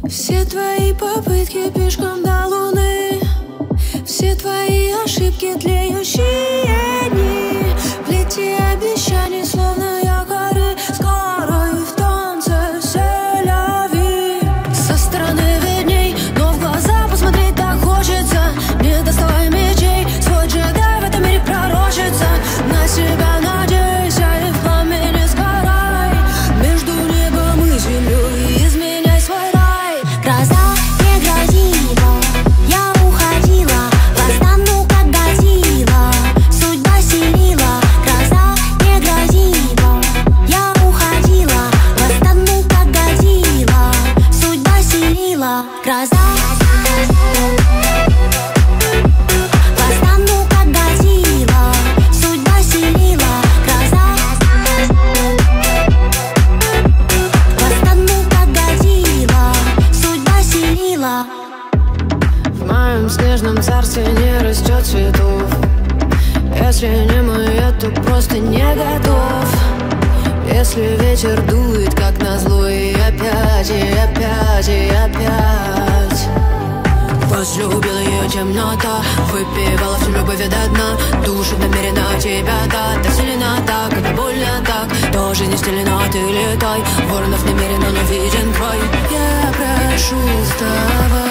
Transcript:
Все твои попытки пешком до луны, все твои ошибки, тлеющие дни, плети обещаний, словно якоры, скорой в танце селяви. Со стороны видней, но в глаза посмотреть так хочется. Не доставай мечей, свой джедай в этом мире пророчится. На себя надейся и в пламени сгорай. Между небом и землей изменяй свой рай. Гроза не грозила, я уходила, восстану как Годзилла, судьба селила. Гроза не грозила, я уходила, восстану как Годзилла, судьба селила. Гроза восстану как Годзилла, судьба селила. Гроза восстану как Годзилла, судьба селила. В моем снежном царстве не растет цветов. Если не мое, то просто не готов. Если ветер дует, как назло, и опять, и опять, и опять. Возлюбила ее темнота, выпивала всю любовь до дна. Душу намерена тебя дать, так сильно так, это больно так. Тоже не стелена, ты летай, воронов намеренно, но виден край. Я прошу, вставай.